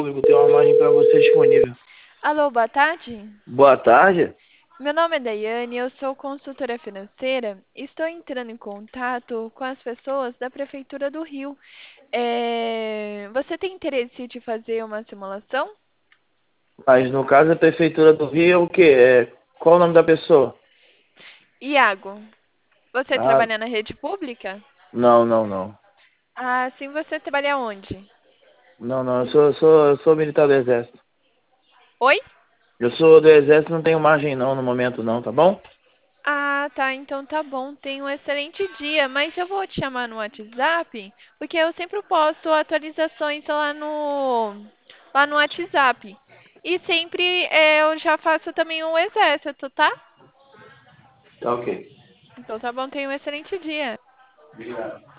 Tem uma margem para você disponível. Alô, boa tarde. Boa tarde. Meu nome é Daiane, eu sou consultora financeira. Estou entrando em contato com as pessoas da Prefeitura do Rio. Você tem interesse de fazer uma simulação? Mas no caso, a Prefeitura do Rio é o quê? Qual o nome da pessoa? Iago, você Ah, trabalha na rede pública? não, não, não. Ah, sim, você trabalha onde? Não, não, eu sou militar do Exército. Oi? Eu sou do Exército, não tenho margem não no momento não, tá bom? Ah, tá, então tá bom. Tenha um excelente dia, mas eu vou te chamar no WhatsApp, porque eu sempre posto atualizações lá no WhatsApp. E sempre eu já faço também o exército, tá? Tá ok. Então tá bom, tenha um excelente dia. Obrigado.